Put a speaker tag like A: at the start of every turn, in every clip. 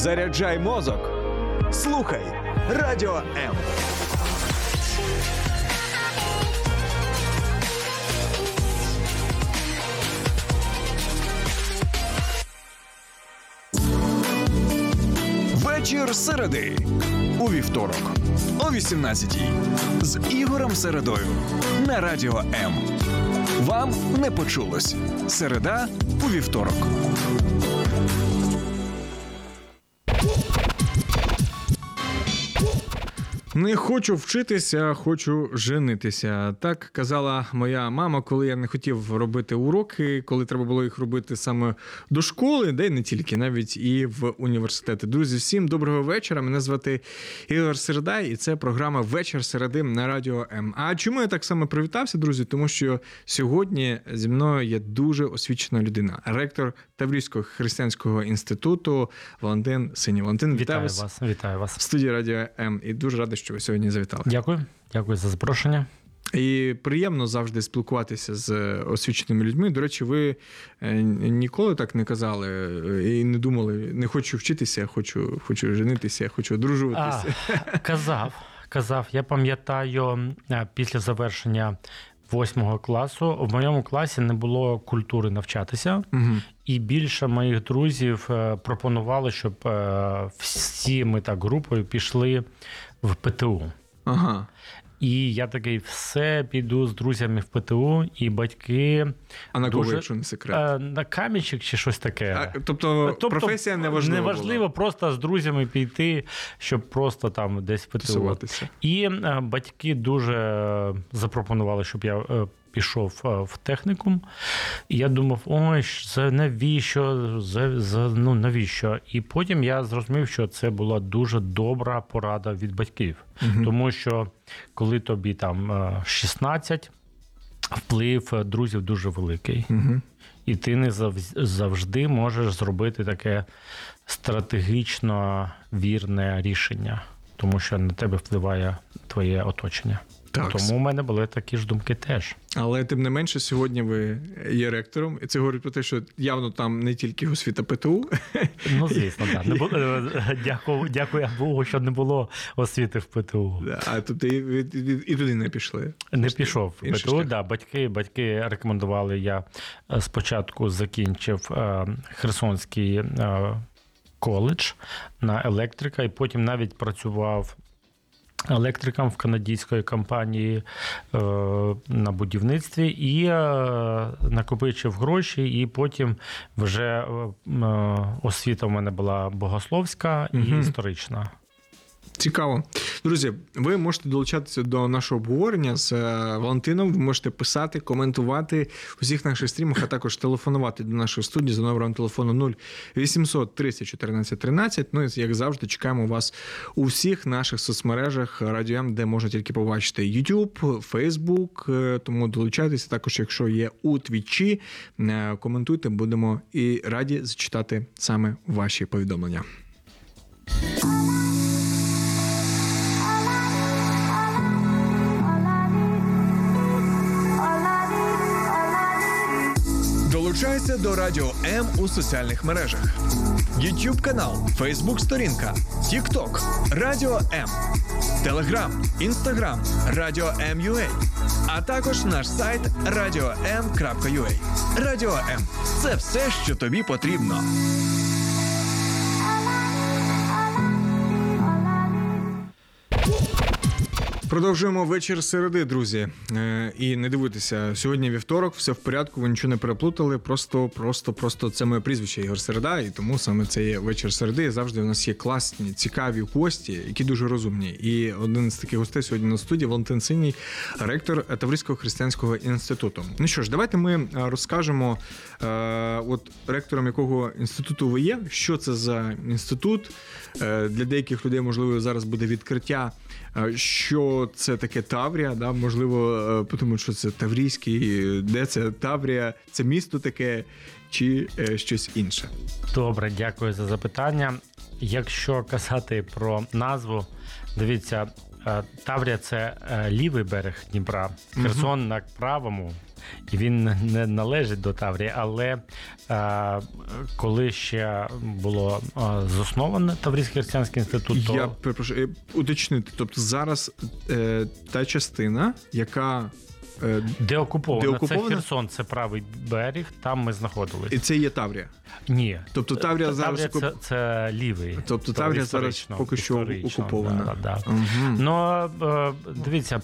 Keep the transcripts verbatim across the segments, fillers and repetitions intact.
A: Заряджай мозок. Слухай Радіо М. Вечір середи. У вівторок. О вісімнадцятій. З Ігорем Середою. На Радіо М. Вам не почулось. Середа у вівторок.
B: Не хочу вчитися, хочу женитися. Так казала моя мама, коли я не хотів робити уроки, коли треба було їх робити саме до школи, де й не тільки, навіть і в університети. Друзі, всім доброго вечора. Мене звати Ігор Середа, і це програма «Вечір середи» на Радіо М. А чому я так само привітався, друзі? Тому що сьогодні зі мною є дуже освічена людина. Ректор Таврійського християнського інституту Валентин Синій. Валентин, вітаю,
C: вітаю
B: вас.
C: вас. Вітаю вас.
B: В студії Радіо М. І дуже радий, що ви сьогодні завітали.
C: Дякую. Дякую за запрошення.
B: І приємно завжди спілкуватися з освіченими людьми. До речі, ви ніколи так не казали і не думали, не хочу вчитися, хочу, хочу женитися, хочу одружуватися.
C: А, казав, казав. Я пам'ятаю, після завершення восьмого класу в моєму класі не було культури навчатися. Угу. І більше моїх друзів пропонували, щоб всі ми так групою пішли в ПТУ.
B: Ага.
C: І я такий, все, піду з друзями в ПТУ, і батьки...
B: А на кого,
C: дуже...
B: якщо не секрет?
C: На камінчик чи щось таке.
B: А, тобто, тобто професія неважлива
C: Неважливо
B: була.
C: Просто з друзями піти, щоб просто там десь в ПТУ.
B: Тусуватися.
C: І батьки дуже запропонували, щоб я пішов в технікум. І я думав, ой, навіщо, за, за, ну навіщо? І потім я зрозумів, що це була дуже добра порада від батьків. Угу. Тому що коли тобі там шістнадцять, вплив друзів дуже великий. Угу. І ти не завжди можеш зробити таке стратегічно вірне рішення, тому що на тебе впливає твоє оточення. Так. Тому у мене були такі ж думки теж.
B: Але тим не менше, сьогодні ви є ректором, і це говорить про те, що явно там не тільки освіта ПТУ.
C: Ну, звісно, так. Не було, дякую, дякую Богу, що не було освіти в ПТУ.
B: А тобто і, і, і туди не пішли?
C: Не пішов в ПТУ, так. Да, батьки, батьки рекомендували. Я спочатку закінчив Херсонський коледж на електрика, і потім навіть працював електриком в канадської компанії е, на будівництві і е, накопичив гроші, і потім вже е, освіта в мене була богословська і угу. історична.
B: Цікаво. Друзі, ви можете долучатися до нашого обговорення з Валентином, ви можете писати, коментувати в усіх наших стрімах, а також телефонувати до нашої студії за номером телефону нуль вісімсот тридцять чотирнадцять тринадцять. Ну і, як завжди, чекаємо вас у всіх наших соцмережах Радіо М, де можна тільки побачити YouTube, Facebook, тому долучайтеся. Також, якщо є у Твічі, коментуйте, будемо і раді зачитати саме ваші повідомлення. Долучайся до Радіо М у соціальних мережах. YouTube канал, Facebook сторінка, TikTok, Радіо М, Telegram, Instagram, Радіо М.ua, а також наш сайт радіо ем крапка ю а. Радіо М – це все, що тобі потрібно. Продовжуємо вечір середи, друзі. І не дивитися, сьогодні вівторок, все в порядку, ви нічого не переплутали, просто, просто, просто це моє прізвище Ігор Середа, і тому саме це є вечір середи. І завжди у нас є класні, цікаві гості, які дуже розумні. І один з таких гостей сьогодні на студії Валентин Синій, ректор Таврійського християнського інституту. Ну що ж, давайте ми розкажемо, от ректором якого інституту ви є, що це за інститут. Для деяких людей, можливо, зараз буде відкриття, що це таке Таврія, да? Можливо, тому що це Таврійський, де це Таврія, це місто таке чи щось інше?
C: Добре, дякую за запитання. Якщо казати про назву, дивіться, Таврія – це лівий берег Дніпра, Херсон угу. на правому, і він не належить до Таврії, але а, коли ще було а, засновано Таврійський християнський інститут, то...
B: Я перепрошую, уточнити, тобто зараз е, та частина, яка е,
C: де окупована,
B: де окупована,
C: це Херсон, це правий берег, там ми знаходилися.
B: І це є Таврія?
C: Ні.
B: Тобто Таврія
C: Таврія
B: зараз...
C: Це, це лівий.
B: Тобто Таврія зараз поки що окупована.
C: Да, да.
B: Угу.
C: Ну, дивіться,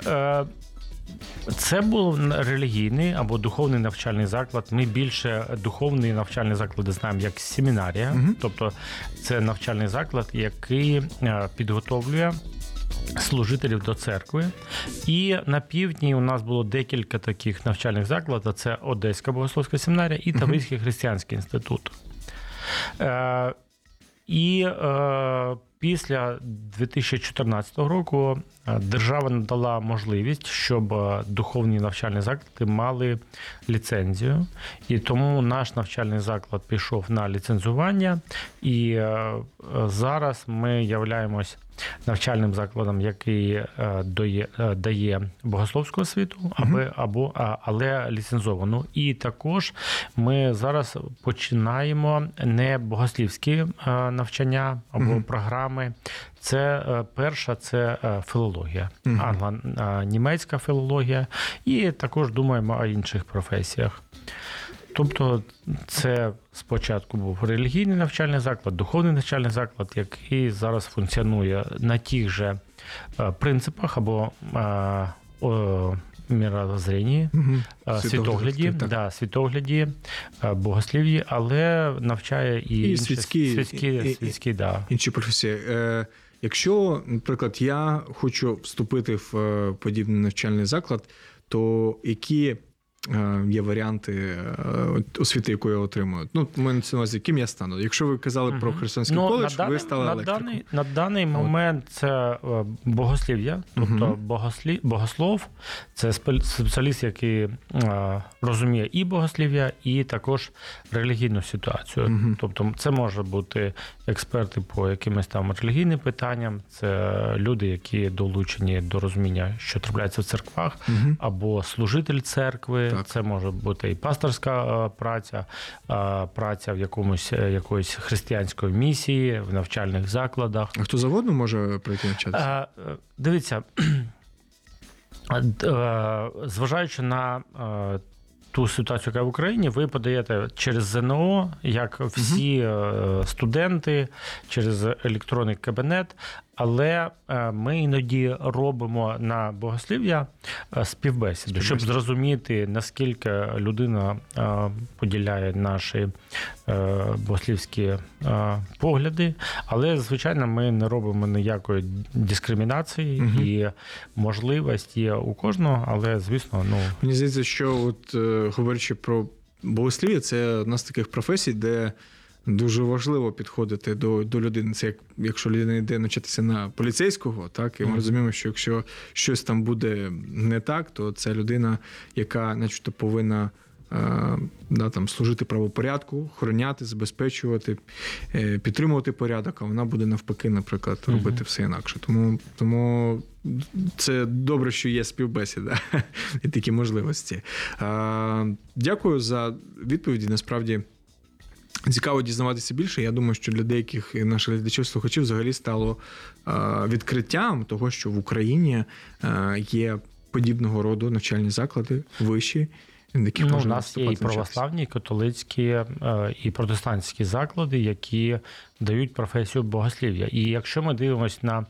C: це був релігійний або духовний навчальний заклад. Ми більше духовний навчальний заклад знаємо як семінарія. Угу. Тобто це навчальний заклад, який підготовлює служителів до церкви. І на півдні у нас було декілька таких навчальних закладів. Це Одеська богословська семінарія і Таврійський uh-huh. християнський інститут. Е, і е, після дві тисячі чотирнадцятого року держава надала можливість, щоб духовні навчальні заклади мали ліцензію. І тому наш навчальний заклад пішов на ліцензування. І е, зараз ми являємось навчальним закладом, який дає, дає богословську освіту, аби, uh-huh. або, але ліцензовану. І також ми зараз починаємо не богослівські навчання або uh-huh. програми. Це перша, це філологія, uh-huh. англо-німецька філологія, і також думаємо о інших професіях. Тобто це спочатку був релігійний навчальний заклад, духовний навчальний заклад, який зараз функціонує на тих же принципах або мірозрінні, угу. світогляді, да, світогляді, богослів'ї, але навчає і, і інші
B: світські,
C: світські,
B: і,
C: світські, да.
B: інші професії. Е, якщо, наприклад, я хочу вступити в подібний навчальний заклад, то які є варіанти освіти, яку я отримую? Ну, ми на увазі, ким я стану? Якщо ви казали uh-huh. про Херсонський ну, коледж,
C: даний,
B: ви стали
C: на
B: електриком.
C: Даний, на даний момент це богослів'я, тобто uh-huh. богослів, богослов, це спеціаліст, який а, розуміє і богослів'я, і також релігійну ситуацію. Uh-huh. Тобто це може бути експерти по якимось там релігійним питанням, це люди, які долучені до розуміння, що трапляється в церквах, uh-huh. або служитель церкви. Так. Це може бути і пасторська праця, праця в якомусь якоїсь християнської місії, в навчальних закладах.
B: А хто завгодно може прийти навчатися?
C: Дивіться, зважаючи на ту ситуацію, яка в Україні, ви подаєте через ЗНО, як всі угу. студенти, через електронний кабінет, але ми іноді робимо на богослів'я співбесіду, щоб зрозуміти, наскільки людина поділяє наші богослівські погляди. Але, звичайно, ми не робимо ніякої дискримінації, угу. і можливість є у кожного, але, звісно, ну...
B: Мені здається, що, от, говорячи про богослів'я, це одна з таких професій, де дуже важливо підходити до, до людини. Це як, якщо людина йде навчатися на поліцейського, так, і ми mm-hmm. розуміємо, що якщо щось там буде не так, то це людина, яка начебто повинна е, да, там, служити правопорядку, охороняти, забезпечувати, е, підтримувати порядок, а вона буде навпаки, наприклад, mm-hmm. робити все інакше. Тому, тому це добре, що є співбесіда і такі можливості. Е, дякую за відповіді. Насправді, цікаво дізнаватися більше. Я думаю, що для деяких наших глядачів-слухачів взагалі стало е, відкриттям того, що в Україні е, є подібного роду навчальні заклади, вищі, в яких
C: ну,
B: можна
C: у нас є і православні, і католицькі, е, і протестантські заклади, які дають професію богослів'я. І якщо ми дивимося на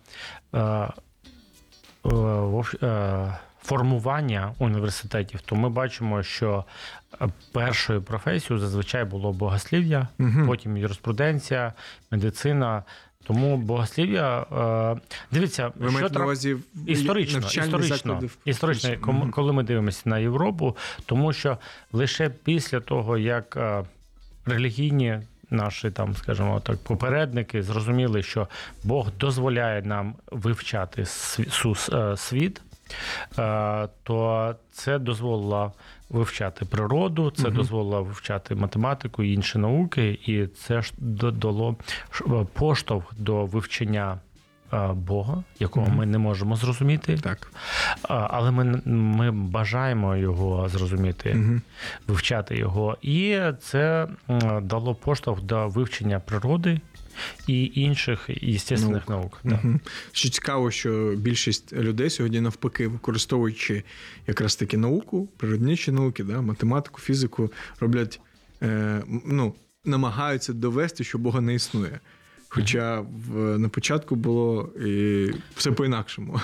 C: е, е, е, формування університетів, то ми бачимо, що першою професією зазвичай було богослів'я, угу. потім юриспруденція, медицина. Тому богослів'я, дивіться,
B: ви
C: що
B: маєте на увазі
C: історично, історично, історично, угу. коли ми дивимося на Європу, тому що лише після того, як релігійні наші, там, скажімо так, попередники зрозуміли, що Бог дозволяє нам вивчати світ, то це дозволило вивчати природу, це угу. дозволило вивчати математику і інші науки, і це ж дало поштовх до вивчення Бога, якого
B: Мгм.
C: ми не можемо зрозуміти,
B: Так.
C: але ми, ми бажаємо його зрозуміти,
B: Угу.
C: вивчати його. І це дало поштовх до вивчення природи і інших естественних наук.
B: Угу.
C: Да.
B: Що цікаво, що більшість людей сьогодні навпаки, використовуючи якраз таки науку, природничі науки, да, математику, фізику, роблять, е, ну, намагаються довести, що Бога не існує. Хоча в, на початку було і все по-інакшому,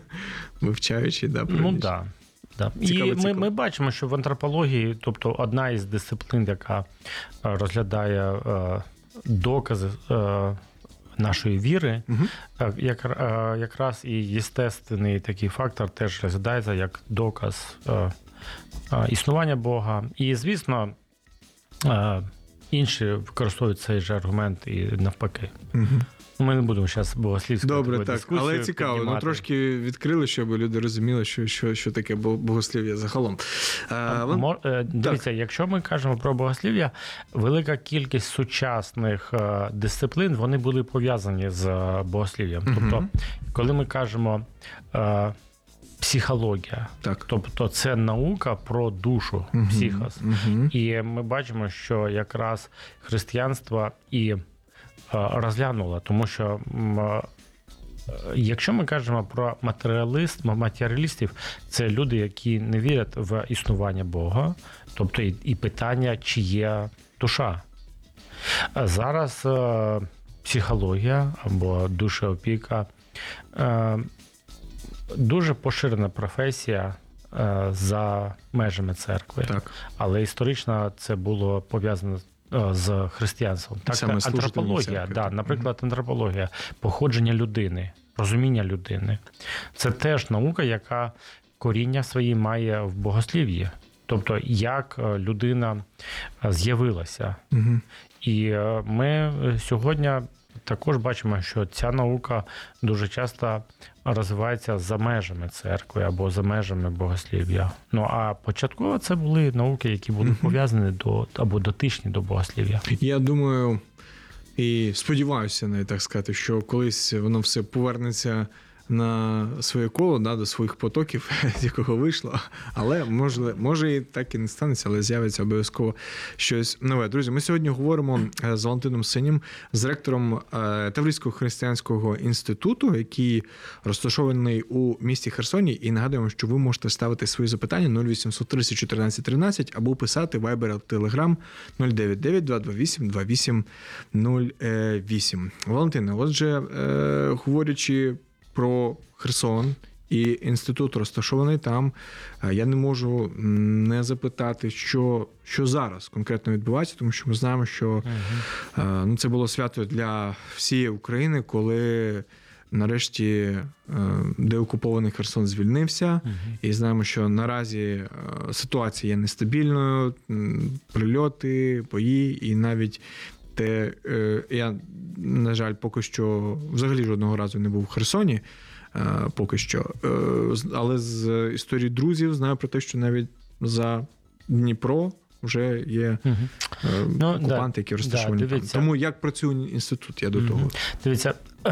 B: вивчаючи. Да,
C: ну, да. Да.
B: Цікаво,
C: і ми,
B: цікаво.
C: ми бачимо, що в антропології, тобто одна із дисциплін, яка розглядає е, докази е, нашої віри,
B: Угу.
C: е, як, е, якраз і єстественний такий фактор теж розглядається як доказ е, е, існування Бога. І, звісно, е, інші використовують цей же аргумент і навпаки.
B: Угу.
C: Ми не будемо зараз богослівську
B: Добре,
C: таку
B: так,
C: дискусію
B: але цікаво. Ну,
C: піднімати.
B: трошки відкрили, щоб люди розуміли, що, що, що таке богослів'я загалом. А, вон-
C: Мор- е, Дивіться, якщо ми кажемо про богослів'я, велика кількість сучасних е, дисциплін, вони були пов'язані з е, богослів'ям.
B: Мгм.
C: Тобто, коли ми кажемо е, психологія,
B: Так.
C: тобто це наука про душу,
B: Мгм.
C: психос.
B: Мгм.
C: І ми бачимо, що якраз християнство і е, розглянуло, тому що м, е, якщо ми кажемо про матеріалист, матеріалістів, це люди, які не вірять в існування Бога, тобто і, і питання, чи є душа. А зараз е, психологія або душеопіка е, дуже поширена професія е, за межами церкви.
B: Так.
C: Але історично це було пов'язано е, з християнством. Так,
B: Саме служителями
C: антропологія,
B: церкви,
C: да,
B: так.
C: наприклад, антропологія, походження людини, розуміння людини. Це теж наука, яка коріння свої має в богослів'ї. Тобто, як е, людина е, з'явилася.
B: Угу.
C: І е, ми сьогодні також бачимо, що ця наука дуже часто розвивається за межами церкви або за межами богослів'я. Ну а початково це були науки, які були пов'язані до або дотичні до богослів'я.
B: Я думаю, і сподіваюся, навіть так сказати, що колись воно все повернеться на своє коло, да, до своїх потоків, з якого вийшло. Але може, може і так і не станеться, але з'явиться обов'язково щось нове. Друзі, ми сьогодні говоримо з Валентином Синім, з ректором Таврійського християнського інституту, який розташований у місті Херсоні. І нагадуємо, що ви можете ставити свої запитання нуль вісімсот тридцять чотирнадцять тринадцять або писати Viber, Telegram нуль дев'ять дев'ять два два вісім два вісім нуль вісім. Валентине, отже, говорячи про Херсон і інститут розташований там, я не можу не запитати, що, що зараз конкретно відбувається, тому що ми знаємо, що uh-huh. ну, це було свято для всієї України, коли нарешті деокупований Херсон звільнився. Uh-huh. І знаємо, що наразі ситуація є нестабільною, прильоти, бої і навіть те, я, на жаль, поки що взагалі жодного разу не був в Херсоні, поки що. Але з історії друзів знаю про те, що навіть за Дніпро вже є угу. ну, окупанти, да, які розташовані да, там. Тому як працює інститут, я до угу. того.
C: Дивіться,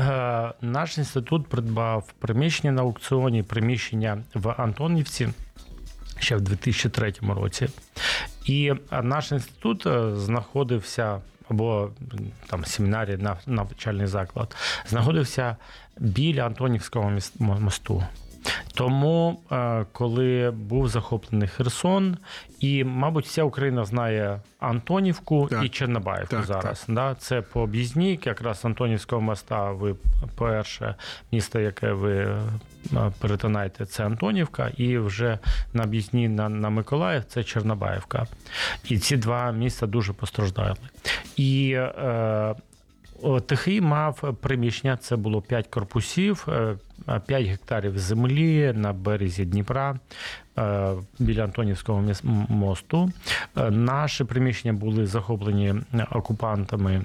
C: наш інститут придбав приміщення на аукціоні, приміщення в Антонівці ще в дві тисячі третьому році. І наш інститут знаходився або там семінарій, навчальний заклад, знаходився біля Антонівського мосту. Тому, коли був захоплений Херсон, і, мабуть, вся Україна знає Антонівку так, і Чорнобаївку так, зараз. Так. Да? Це по об'їзній, якраз Антонівського моста, ви перше місто, яке ви перетинаєте, це Антонівка, і вже на об'їзній на, на Миколаїв це Чорнобаївка. І ці два міста дуже постраждали. І е, ТХІ мав приміщення, це було п'ять корпусів, п'ять гектарів землі на березі Дніпра, біля Антонівського мосту. Наші приміщення були захоплені окупантами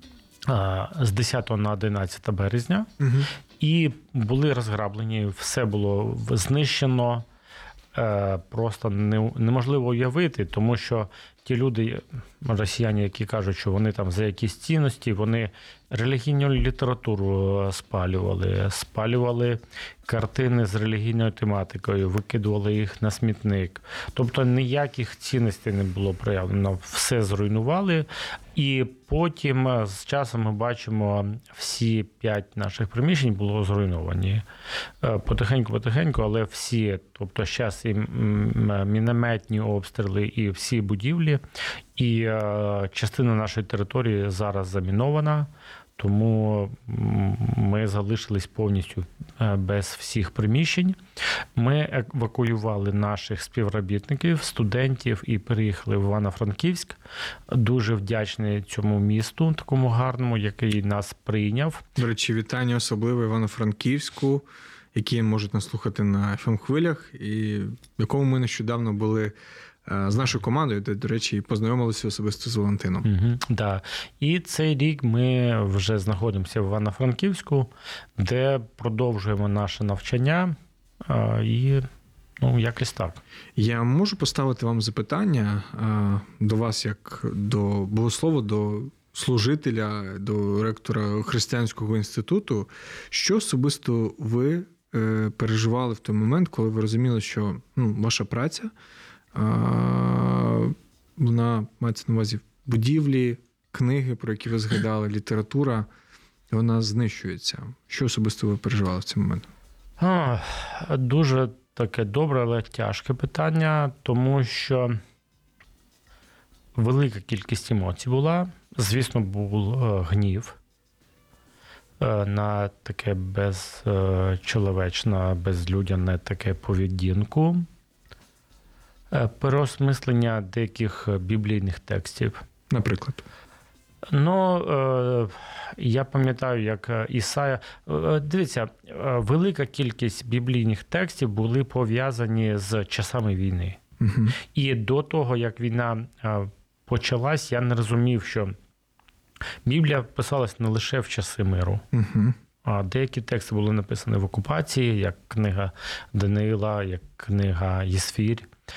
C: з десятого на одинадцяте березня, угу. і були розграблені, все було знищено. Просто неможливо уявити, тому що ті люди, росіяни, які кажуть, що вони там за якісь цінності, вони релігійну літературу спалювали, спалювали картини з релігійною тематикою, викидували їх на смітник. Тобто ніяких цінностей не було проявлено, все зруйнували. І потім з часом ми бачимо, всі п'ять наших приміщень було зруйновані. Потихеньку-потихеньку, але всі, тобто зараз і мінометні обстріли, і всі будівлі, і частина нашої території зараз замінована, тому ми залишились повністю без всіх приміщень. Ми евакуювали наших співробітників, студентів і переїхали в Івано-Франківськ. Дуже вдячний цьому місту, такому гарному, який нас прийняв.
B: До речі, вітання особливо Івано-Франківську, які можуть нас слухати на еф ем-хвилях, і в якому ми нещодавно були з нашою командою, де, до речі, познайомилися особисто з Валентином.
C: Угу, да. І цей рік ми вже знаходимося в Івано-Франківську, де продовжуємо наше навчання, і ну, якось так.
B: Я можу поставити вам запитання до вас, як до богослова, до служителя, до ректора Християнського інституту. Що особисто ви переживали в той момент, коли ви розуміли, що ну, ваша праця, вона мається на увазі будівлі, книги, про які ви згадали, література, вона знищується. Що особисто ви переживали в цей момент?
C: А, дуже таке добре, але тяжке питання, тому що велика кількість емоцій була. Звісно, був гнів на таке безчоловічне, безлюдяне таке поведінку. Переосмислення деяких біблійних текстів.
B: Наприклад?
C: Ну, я пам'ятаю, як Ісая... Дивіться, велика кількість біблійних текстів були пов'язані з часами війни.
B: Угу.
C: І до того, як війна почалась, я не розумів, що Біблія писалась не лише в часи миру.
B: Угу.
C: А деякі тексти були написані в окупації, як книга Даниїла, як книга Єсфір.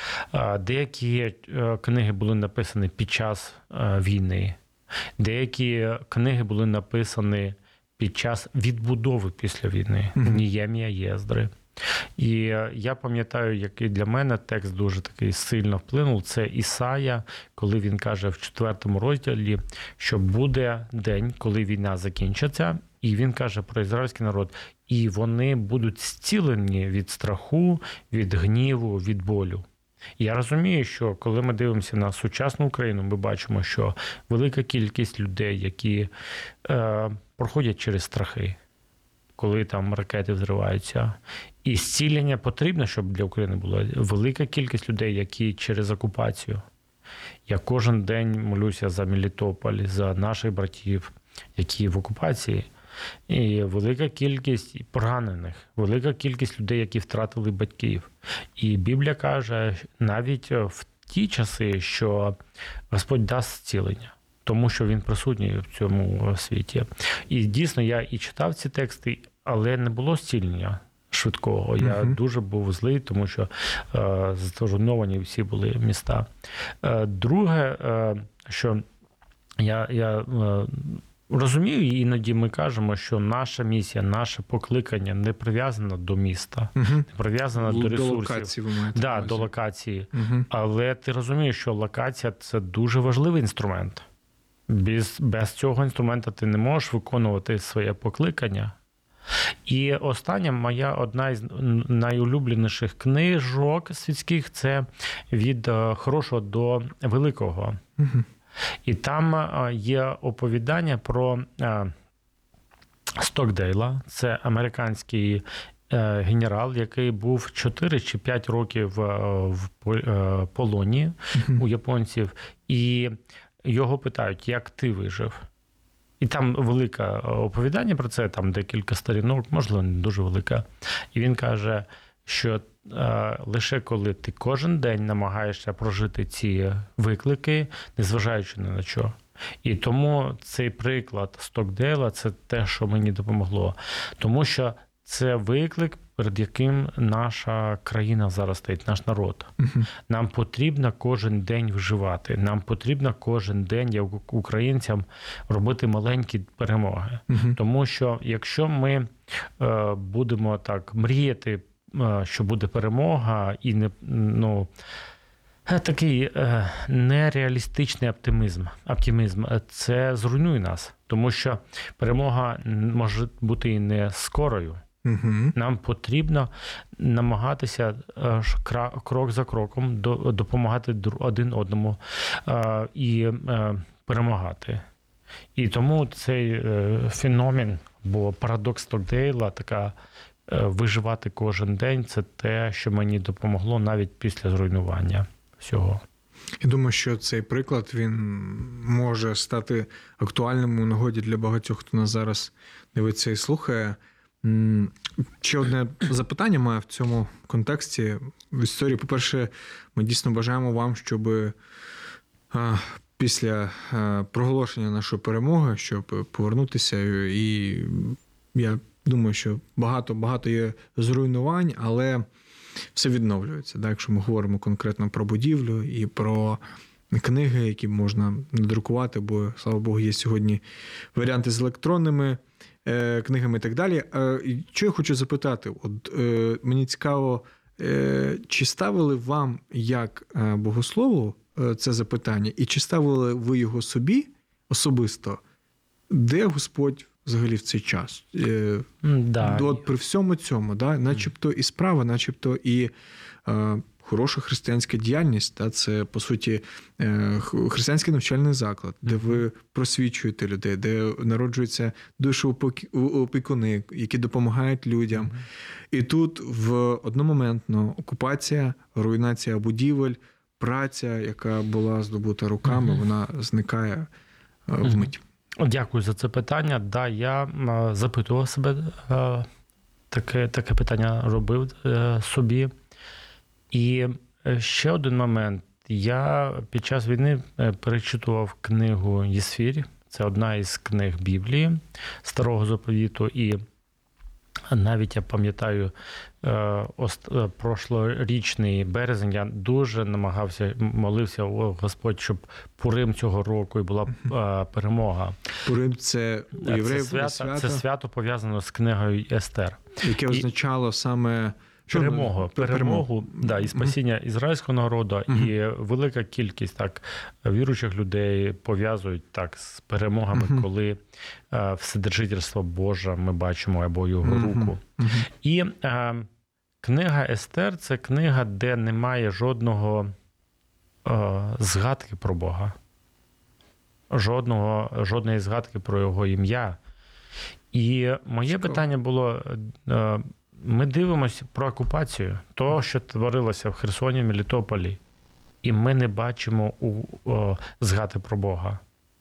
C: Деякі книги були написані під час війни. Деякі книги були написані під час відбудови після війни. Mm-hmm. Ніємія, Єздри. І я пам'ятаю, який для мене текст дуже такий сильно вплинув. Це Ісая, коли він каже в четвертому розділі, що буде день, коли війна закінчиться. І він каже про ізраїльський народ. І вони будуть зцілені від страху, від гніву, від болю. Я розумію, що коли ми дивимося на сучасну Україну, ми бачимо, що велика кількість людей, які е, проходять через страхи, коли там ракети взриваються. І зцілення потрібно, щоб для України була велика кількість людей, які через окупацію. Я кожен день молюся за Мелітополь, за наших братів, які в окупації. І велика кількість поранених, велика кількість людей, які втратили батьків. І Біблія каже навіть в ті часи, що Господь дасть зцілення, тому що Він присутній в цьому світі. І дійсно, я і читав ці тексти, але не було зцілення швидкого. Я uh-huh. дуже був злий, тому що е, зруйновані всі були міста. Е, друге, е, що я... я е, розумію, і іноді ми кажемо, що наша місія, наше покликання не прив'язано до міста, угу. не прив'язано до ресурсів. До локації, ви маєте да, до локації. Угу. Але ти розумієш, що локація – це дуже важливий інструмент. Без, без цього інструменту ти не можеш виконувати своє покликання. І остання моя одна із найулюбленіших книжок світських – це «Від хорошого до великого». Угу. І там є оповідання про Стокдейла. Це американський генерал, який був чотири чи п'ять років в полоні mm-hmm. у японців. І його питають, як ти вижив? І там велике оповідання про це, там декілька сторінок, можливо, не дуже велике. І він каже, що лише коли ти кожен день намагаєшся прожити ці виклики, незважаючи ні на що. І тому цей приклад Стокдейла – це те, що мені допомогло. Тому що це виклик перед яким наша країна зараз стоїть, наш народ. Uh-huh. Нам потрібно кожен день вживати. Нам потрібно кожен день, як українцям, робити маленькі перемоги. Uh-huh. Тому що якщо ми е, будемо так мріяти, е, що буде перемога, і не, ну, такий е, нереалістичний оптимізм, оптимізм, це зруйнує нас. Тому що перемога може бути і не скорою. Угу. Нам потрібно намагатися крок за кроком допомагати один одному і перемагати. І тому цей феномен, бо парадокс Стокдейла, така виживати кожен день, це те, що мені допомогло навіть після зруйнування всього.
B: Я думаю, що цей приклад, він може стати актуальним у нагоді для багатьох, хто нас зараз дивиться і слухає. Ще одне запитання маю в цьому контексті в історії. По-перше, ми дійсно бажаємо вам, щоб після проголошення нашої перемоги, щоб повернутися, і я думаю, що багато-багато є зруйнувань, але все відновлюється. Так? Якщо ми говоримо конкретно про будівлю і про книги, які можна надрукувати, бо, слава Богу, є сьогодні варіанти з електронними е, книгами і так далі. Е, що я хочу запитати? От, е, мені цікаво, е, чи ставили вам як богослову е, це запитання, і чи ставили ви його собі особисто? Де Господь взагалі в цей час?
C: Да.
B: От при всьому цьому, да, начебто і справа, начебто і е, хороша християнська діяльність, да, це, по суті, е, християнський навчальний заклад, де ви просвічуєте людей, де народжуються душоопікуни, які допомагають людям. І тут в одномоментно окупація, руйнація будівель, праця, яка була здобута руками, вона зникає е, вмить.
C: Дякую за це питання. Да, я запитував себе, таке, таке питання робив собі. І ще один момент. Я під час війни перечитував книгу «Єсфірь». Це одна із книг Біблії, Старого Заповіту. І навіть я пам'ятаю, прошлорічний березень я дуже намагався, молився, о, Господь, щоб Пурим цього року і була перемога.
B: Пурим – це у євреїв
C: це свято,
B: свято?
C: Це свято пов'язано з книгою Естер.
B: Яке означало і... саме...
C: Перемогу, перемогу, да, і спасіння ізраїльського народу, uh-huh. і велика кількість так віруючих людей пов'язують так з перемогами, uh-huh. коли е, вседержительство Боже ми бачимо або його uh-huh. руку. Uh-huh. І е, книга Естер – це книга, де немає жодного е, згадки про Бога, жодного, жодної згадки про його ім'я. І моє Цікаво. питання було... Е, Ми дивимося про окупацію, того, що творилося в Херсоні, Мелітополі, і ми не бачимо у, о, згадки про Бога.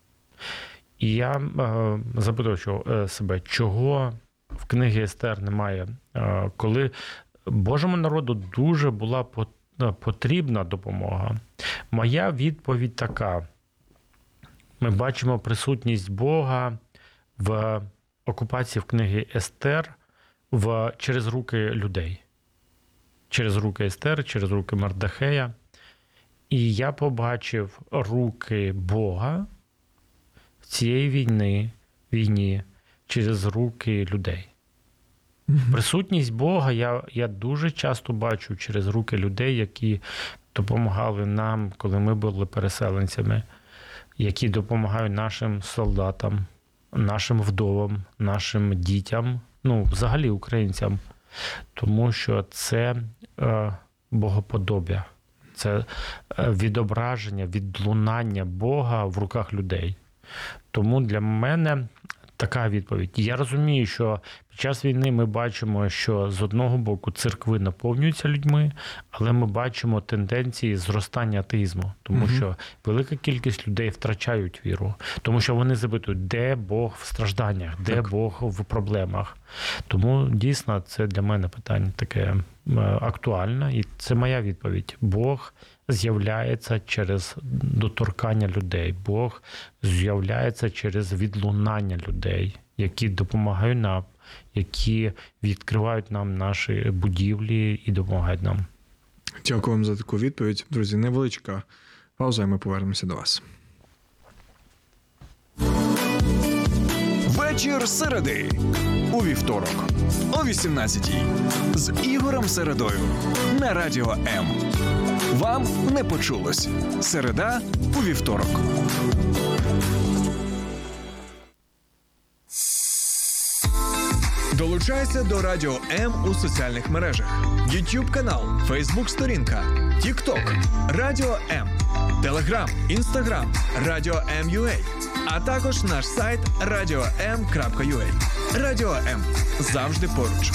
C: І я е, запитував себе, чого в книгі Естер немає, е, коли Божому народу дуже була потрібна допомога. Моя відповідь така. Ми бачимо присутність Бога в окупації в книгі Естер, В, через руки людей. Через руки Естер, через руки Мардахея. І я побачив руки Бога в цієї війни, війні через руки людей. Mm-hmm. Присутність Бога я, я дуже часто бачу через руки людей, які допомагали нам, коли ми були переселенцями, які допомагають нашим солдатам, нашим вдовам, нашим дітям, ну, взагалі українцям, тому що це е, богоподобя, це відображення, відлунання Бога в руках людей. Тому для мене така відповідь. Я розумію, що під час війни ми бачимо, що з одного боку церкви наповнюються людьми, але ми бачимо тенденції зростання атеїзму, тому mm-hmm. що велика кількість людей втрачають віру, тому що вони запитують, де Бог в стражданнях, де так. Бог в проблемах. Тому дійсно це для мене питання таке актуальне, і це моя відповідь. Бог з'являється через доторкання людей. Бог з'являється через відлунання людей, які допомагають нам які відкривають нам наші будівлі і допомагають нам.
B: Дякую вам за таку відповідь. Друзі, невеличка пауза, і ми повернемося до вас.
A: Вечір середи у вівторок о вісімнадцятій з Ігорем Середою на Радіо М. Вам не почулось. Середа у вівторок. Долучайся до Радіо М у соціальних мережах. YouTube канал, Facebook сторінка, TikTok, Радіо М, Telegram, Instagram, Радіо М.ua, а також наш сайт радіо ем крапка ю а. Радіо М. Завжди поруч.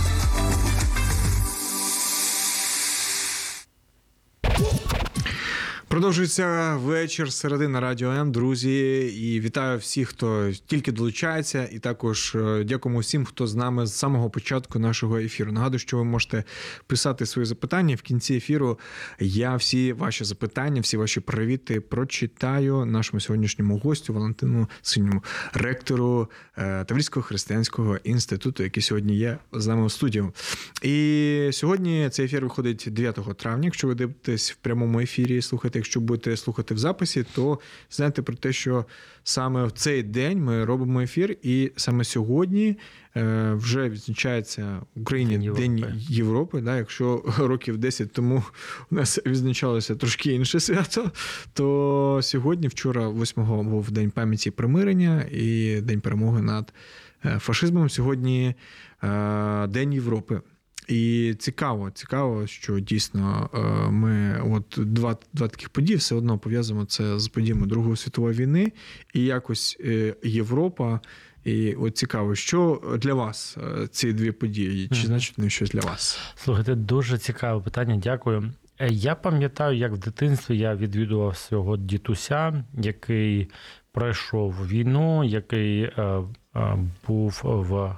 B: Продовжується вечір середи на Радіо М, друзі, і вітаю всіх, хто тільки долучається, і також дякуємо всім, хто з нами з самого початку нашого ефіру. Нагадую, що ви можете писати свої запитання. В кінці ефіру я всі ваші запитання, всі ваші привіти прочитаю нашому сьогоднішньому гостю Валентину Синьому, ректору Таврійського християнського інституту, який сьогодні є з нами у студії. І сьогодні цей ефір виходить дев'ятого травня. Якщо ви дивитесь в прямому ефірі, слухайте, якщо будете слухати в записі, то знаєте про те, що саме в цей день ми робимо ефір, і саме сьогодні е, вже відзначається в Україні День Європи. День Європи. Да, якщо років десять тому у нас відзначалося трошки інше свято, то сьогодні, вчора, восьмого, був День пам'яті і примирення і День перемоги над фашизмом. Сьогодні е, День Європи. І цікаво, цікаво, що дійсно ми от два, два таких події все одно пов'язуємо це з подіями Другої світової війни, і якось Європа, і от цікаво, що для вас ці дві події, чи значить вони щось для вас?
C: Слухайте, дуже цікаве питання, дякую. Я пам'ятаю, як в дитинстві я відвідував свого дідуся, який пройшов війну, який був в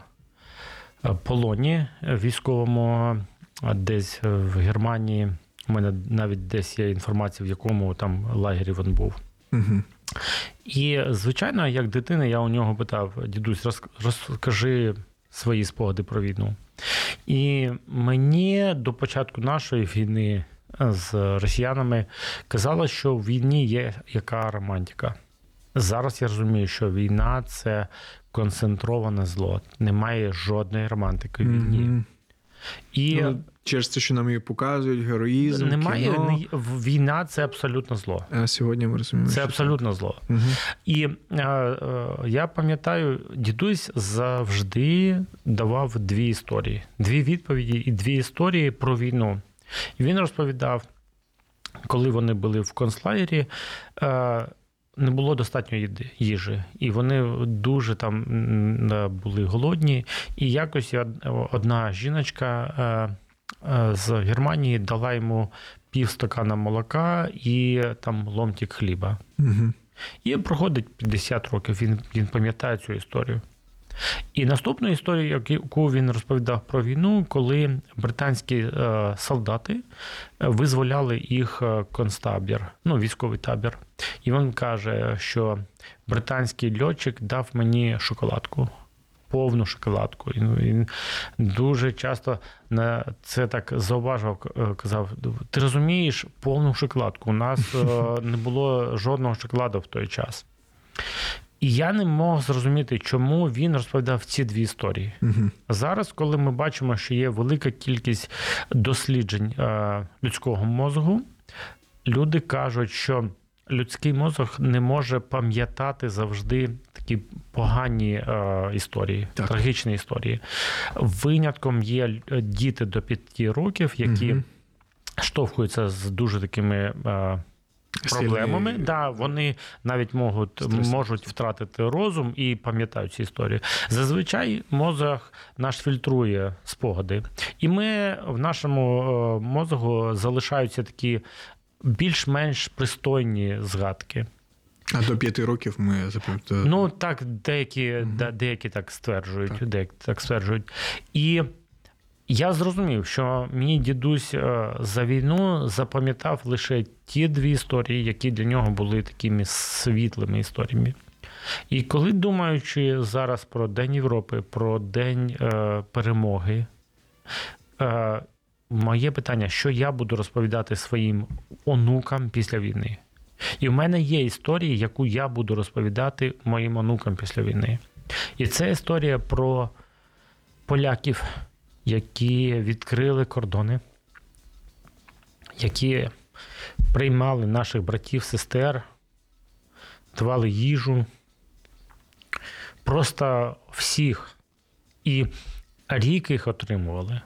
C: полоні військовому, десь в Германії. У мене навіть десь є інформація, в якому там лагері він був. Угу. І, звичайно, як дитина, я у нього питав: дідусь, розкажи свої спогади про війну. І мені до початку нашої війни з росіянами казали, що в війні є яка романтика. Зараз я розумію, що війна – це концентроване зло. Немає жодної романтики в війні. Mm-hmm. І
B: ну, через те, що нам її показують, героїзм,
C: немає,
B: кіно.
C: Війна – це абсолютно зло.
B: А сьогодні ми розуміємо,
C: це
B: що
C: абсолютно так. зло.
B: Mm-hmm.
C: І е, е, я пам'ятаю, дідусь завжди давав дві історії. Дві відповіді і дві історії про війну. І він розповідав, коли вони були в концлагері, е, не було достатньо їжі, і вони дуже там були голодні. І якось одна жіночка з Германії дала йому пів стакана молока і там ломтик хліба. Угу. І проходить п'ятдесят років, він, він пам'ятає цю історію. І наступну історію, яку він розповідав про війну, коли британські е, солдати визволяли їх концтабір, ну, військовий табір. І він каже, що британський льотчик дав мені шоколадку, повну шоколадку. І він дуже часто на це так зауважував, казав: ти розумієш, повну шоколадку, у нас е, не було жодного шоколаду в той час. І я не мог зрозуміти, чому він розповідав ці дві історії. Угу. Зараз, коли ми бачимо, що є велика кількість досліджень е, людського мозку, люди кажуть, що людський мозок не може пам'ятати завжди такі погані е, історії, так. трагічні історії. Винятком є діти до п'яти років, які угу. штовхуються з дуже такими е, проблемами. Сильні... Да, вони навіть можуть, можуть втратити розум і пам'ятають ці історії. Зазвичай мозок наш фільтрує спогади. І ми в нашому мозку залишаються такі більш-менш пристойні згадки.
B: А до п'яти років ми запам'ятаємо?
C: Ну, так, деякі, угу. да, деякі так стверджують. Так. Деякі так стверджують. І я зрозумів, що мій дідусь за війну запам'ятав лише ті дві історії, які для нього були такими світлими історіями. І коли думаючи зараз про День Європи, про День е, перемоги, е, моє питання, що я буду розповідати своїм онукам після війни? І в мене є історія, яку я буду розповідати моїм онукам після війни. І це історія про поляків, які відкрили кордони, які приймали наших братів, сестер, давали їжу, просто всіх. І рік їх отримували.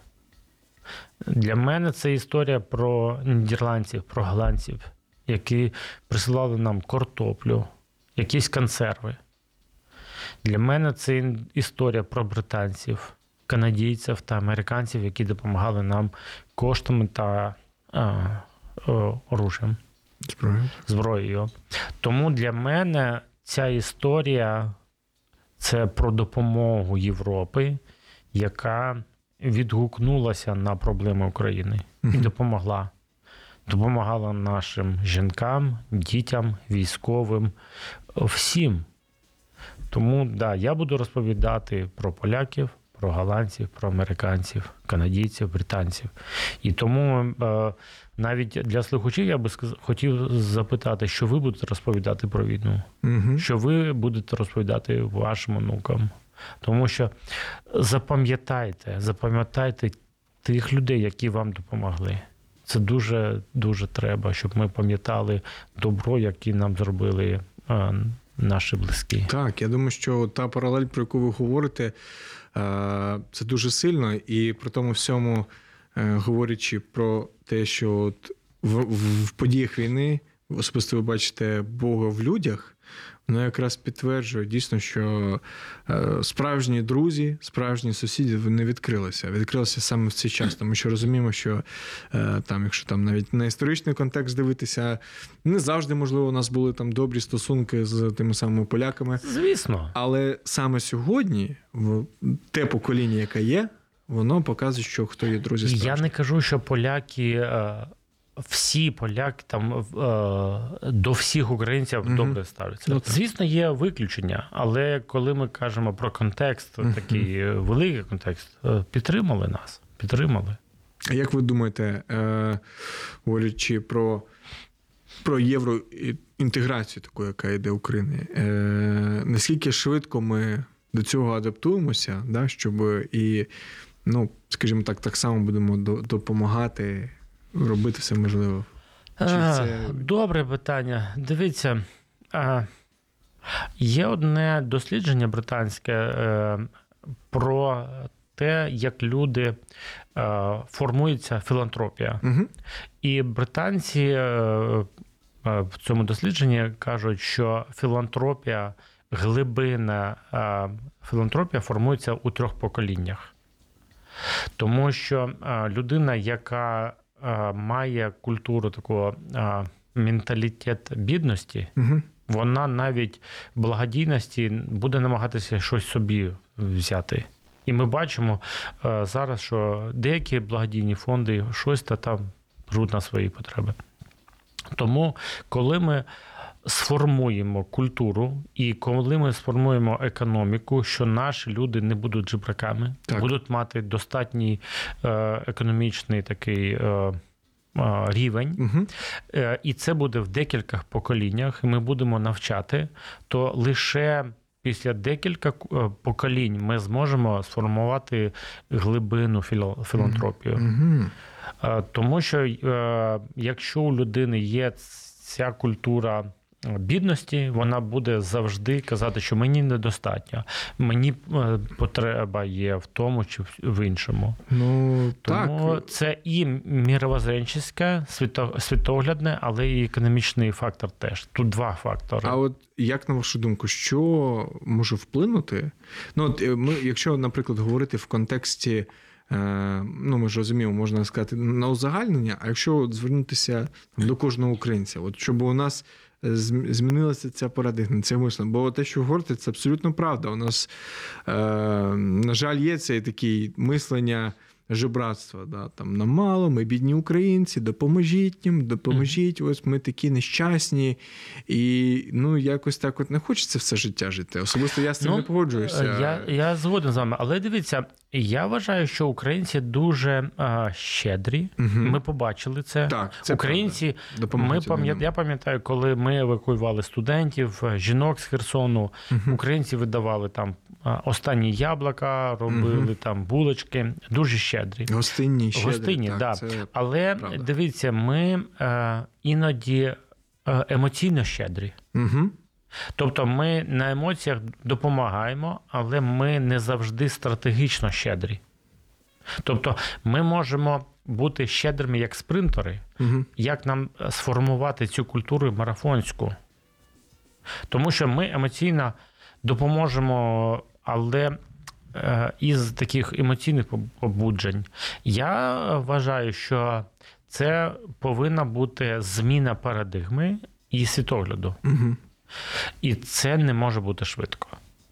C: Для мене це історія про нідерландців, про голландців, які присилали нам картоплю, якісь консерви. Для мене це історія про британців, канадійців та американців, які допомагали нам коштами та а, а, оружієм,
B: Зброю.
C: зброєю. Тому для мене ця історія – це про допомогу Європи, яка відгукнулася на проблеми України і допомогла. Допомагала нашим жінкам, дітям, військовим, всім. Тому, да, я буду розповідати про поляків, про голландців, про американців, канадійців, британців. І тому е, навіть для слухачів я би сказ... хотів запитати, що ви будете розповідати про війну,
B: Угу.
C: що ви будете розповідати вашим онукам. Тому що запам'ятайте, запам'ятайте тих людей, які вам допомогли. Це дуже, дуже треба, щоб ми пам'ятали добро, яке нам зробили е, наші близькі.
B: Так, я думаю, що та паралель, про яку ви говорите, це дуже сильно. І при тому всьому, говорячи про те, що от в, в подіях війни, особисто ви бачите Бога в людях, воно якраз підтверджує дійсно, що справжні друзі, справжні сусіди, вони відкрилися. Відкрилися саме в цей час, тому що розуміємо, що там, якщо там навіть на історичний контекст дивитися, не завжди, можливо, у нас були там добрі стосунки з тими самими поляками.
C: Звісно.
B: Але саме сьогодні, те покоління, яке є, воно показує, що хто є друзі справжні.
C: Я не кажу, що поляки... Всі поляки там до всіх українців mm-hmm. добре ставляться.
B: Ну,
C: звісно, є виключення, але коли ми кажемо про контекст, mm-hmm. такий великий контекст, підтримали нас, підтримали.
B: А як ви думаєте, е, говорячи про, про євроінтеграцію таку, яка йде України, е, наскільки швидко ми до цього адаптуємося, да, щоб і, ну, скажімо так, так само будемо до, допомагати робити все можливо? Чи це...
C: Добре питання. Дивіться, є одне дослідження британське про те, як люди формується філантропія. Угу. І британці в цьому дослідженні кажуть, що філантропія, глибина філантропія формується у трьох поколіннях. Тому що людина, яка має культуру такого а, менталітет бідності, угу. вона навіть в благодійності буде намагатися щось собі взяти. І ми бачимо а, зараз, що деякі благодійні фонди щось та там беруть на свої потреби. Тому, коли ми сформуємо культуру і коли ми сформуємо економіку, що наші люди не будуть жебраками, так. будуть мати достатній е, економічний такий е, е, рівень, угу. е, і це буде в декількох поколіннях, і ми будемо навчати, то лише після декілька поколінь ми зможемо сформувати глибину філантропію. Угу. Е, тому що е, якщо у людини є ця культура бідності, вона буде завжди казати, що мені недостатньо, мені потреба є в тому чи в іншому.
B: Ну,
C: тому
B: так.
C: Це і мировоззренчеське, світоглядне, але і економічний фактор теж. Тут два фактори.
B: А от як, на вашу думку, що може вплинути? Ну, от ми, якщо, наприклад, говорити в контексті, ну, ми ж розуміємо, можна сказати, на узагальнення, а якщо звернутися до кожного українця, от щоб у нас змінилася ця парадигма, це мислення. Бо те, що ви говорите, це абсолютно правда. У нас, е, на жаль, є цей такий мислення жебратства. Да? Там нам мало, ми бідні українці, допоможіть їм, допоможіть, ось ми такі нещасні. І ну, якось так от не хочеться все життя жити. Особисто я з цим ну, не погоджуюся.
C: Я, я згоден з вами. Але дивіться, я вважаю, що українці дуже а, щедрі. Угу. Ми побачили це. Так, це українці, ми пам'ят... Я пам'ятаю, коли ми евакуювали студентів, жінок з Херсону, угу. українці видавали там останні яблука, робили угу. там булочки. Дуже щедрі.
B: Гостинні, щедрі.
C: Гостинні, так. Да.
B: Це
C: Але, правда. Дивіться, ми е, іноді е, емоційно щедрі.
B: Угу.
C: Тобто ми на емоціях допомагаємо, але ми не завжди стратегічно щедрі. Тобто ми можемо бути щедрими як спринтери, угу. як нам сформувати цю культуру марафонську. Тому що ми емоційно допоможемо, але е, із таких емоційних побуджень. Я вважаю, що це повинна бути зміна парадигми і світогляду.
B: Угу.
C: І це не може бути швидко.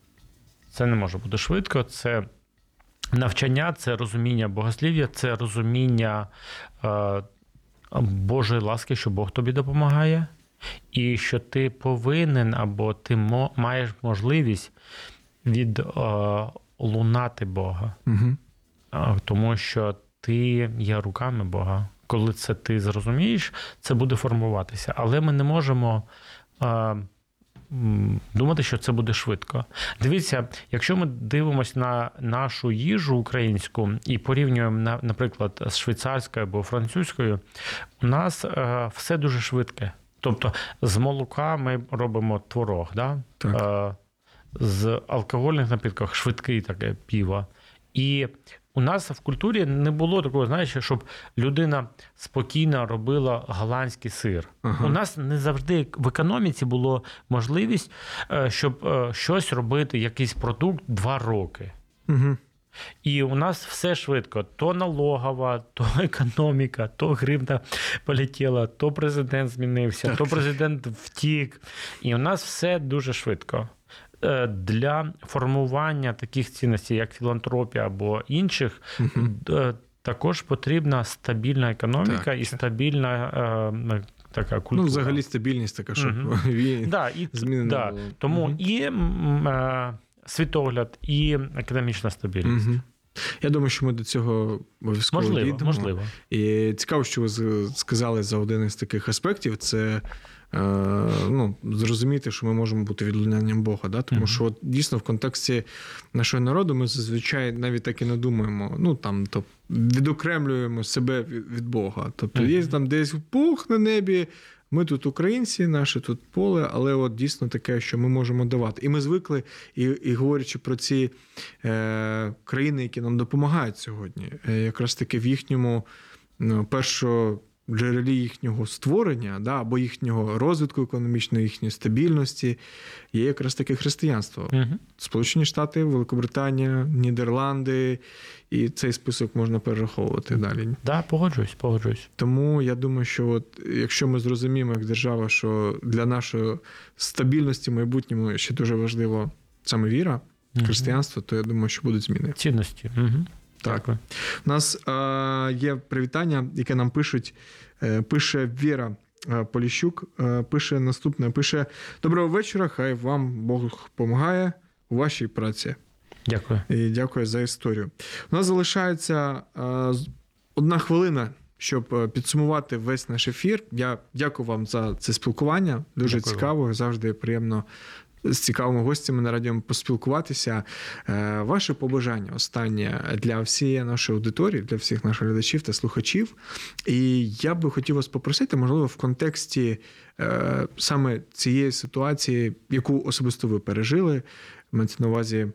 C: Це не може бути швидко. Це навчання, це розуміння богослів'я, це розуміння е, Божої ласки, що Бог тобі допомагає. І що ти повинен або ти мо, маєш можливість від е, лунати Бога.
B: Угу.
C: Е, тому що ти є руками Бога. Коли це ти зрозумієш, це буде формуватися. Але ми не можемо е, думати, що це буде швидко. Дивіться, якщо ми дивимося на нашу їжу українську і порівнюємо, наприклад, з швейцарською або французькою, у нас е, все дуже швидке. Тобто з молока ми робимо творог, да?
B: Так.
C: З алкогольних напідків швидкий таке пиво. І у нас в культурі не було такого, знаєш, щоб людина спокійно робила голландський сир. Ага. У нас не завжди в економіці було можливість, щоб щось робити, якийсь продукт два роки.
B: Угу.
C: І у нас все швидко. То налогова, то економіка, то гривна полетіла, то президент змінився, так. то президент втік. І у нас все дуже швидко. Для формування таких цінностей, як філантропія або інших, угу. також потрібна стабільна економіка так. і стабільна така культура.
B: Ну, взагалі стабільність така, щоб
C: угу. да, і, зміни да. не було. Тому угу. і світогляд, і економічна стабільність.
B: Угу. Я думаю, що ми до цього обов'язково
C: можливо,
B: дійдемо.
C: Можливо.
B: І цікаво, що ви сказали за один із таких аспектів, це е, ну, зрозуміти, що ми можемо бути відлунянням Бога. Да? Тому mm-hmm. що от, дійсно в контексті нашого народу ми зазвичай навіть так і не думаємо, ну там, то відокремлюємо себе від Бога. Тобто mm-hmm. є там десь Бог на небі, ми тут українці, наше тут поле, але от дійсно таке, що ми можемо давати. І ми звикли, і, і говорячи про ці е, країни, які нам допомагають сьогодні, е, якраз таки в їхньому ну, першому джерелі їхнього створення, да, або їхнього розвитку економічної, їхньої стабільності, є якраз таке християнство.
C: Угу.
B: Сполучені Штати, Великобританія, Нідерланди, і цей список можна перераховувати далі.
C: Так, да, погоджуюсь, погоджуюсь.
B: Тому я думаю, що от, якщо ми зрозуміємо, як держава, що для нашої стабільності в майбутньому ще дуже важливо саме віра, угу. християнство, то я думаю, що будуть зміни.
C: Цінності. Угу.
B: Так. Дякую. У нас е, є привітання, яке нам пишуть. Е, пише Віра Поліщук, е, пише наступне. Пише: «Доброго вечора, хай вам Бог допомагає у вашій праці».
C: Дякую.
B: І дякую за історію. У нас залишається е, одна хвилина, щоб підсумувати весь наш ефір. Я дякую вам за це спілкування. Дуже дякую цікаво, вам. Завжди приємно з цікавими гостями на радіо поспілкуватися. Ваше побажання останнє для всієї нашої аудиторії, для всіх наших глядачів та слухачів. І я би хотів вас попросити, можливо, в контексті е, саме цієї ситуації, яку особисто ви пережили, мається на увазі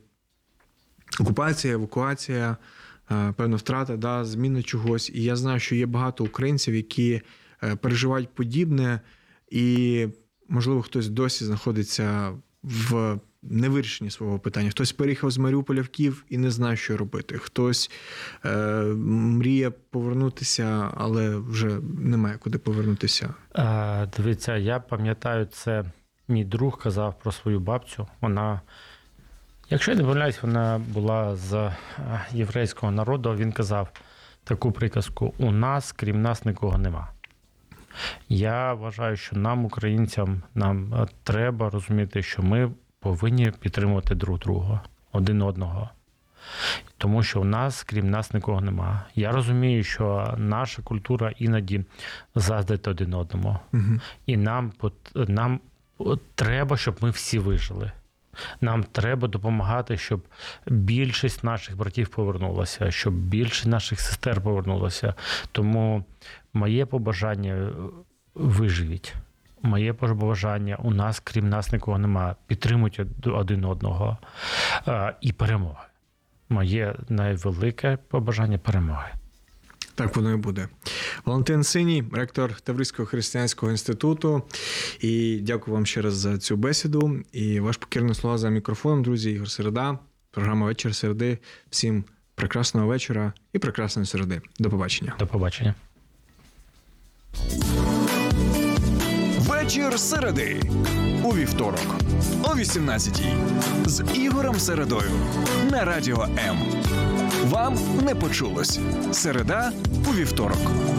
B: окупація, евакуація, е, певна втрата, да, зміна чогось. І я знаю, що є багато українців, які е, переживають подібне, і, можливо, хтось досі знаходиться в невирішенні свого питання. Хтось переїхав з Маріуполя в Київ і не знає, що робити. Хтось е, мріє повернутися, але вже немає куди повернутися.
C: А, дивіться, я пам'ятаю, це мій друг казав про свою бабцю. Вона, якщо я не помиляюсь, вона була з єврейського народу. Він казав: таку приказку: у нас, крім нас, нікого нема. Я вважаю, що нам, українцям, нам треба розуміти, що ми повинні підтримувати друг друга, один одного. Тому що в нас, крім нас, нікого нема. Я розумію, що наша культура іноді заздрить один одному. Угу. І нам, нам треба, щоб ми всі вижили. Нам треба допомагати, щоб більшість наших братів повернулася, щоб більше наших сестер повернулося. Тому моє побажання – виживіть. Моє побажання – у нас, крім нас, нікого нема. Підтримуйте один одного. І перемоги. Моє найвелике побажання – перемоги.
B: Так воно і буде. Валентин Синій, ректор Тавриського християнського інституту. І дякую вам ще раз за цю бесіду. І ваш покірний слова за мікрофоном, друзі. Ігор Середа, програма «Вечір середи». Всім прекрасного вечора і прекрасної середи. До побачення.
C: До побачення.
A: Вечір середи у вівторок о вісімнадцятій з Ігорем Середою на Радіо М. Вам не почулось. Середа у вівторок.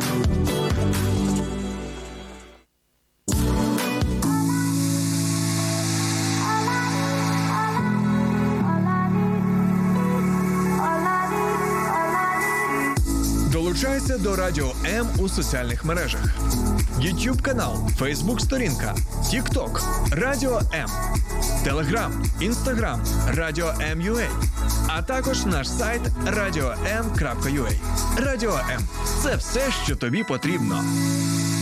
A: Долучайся до Радіо М у соціальних мережах. YouTube канал, Facebook сторінка, TikTok, Радіо М, Telegram, Instagram, Радіо М.ua, а також наш сайт радіо ем крапка ю а. Радіо М – це все, що тобі потрібно.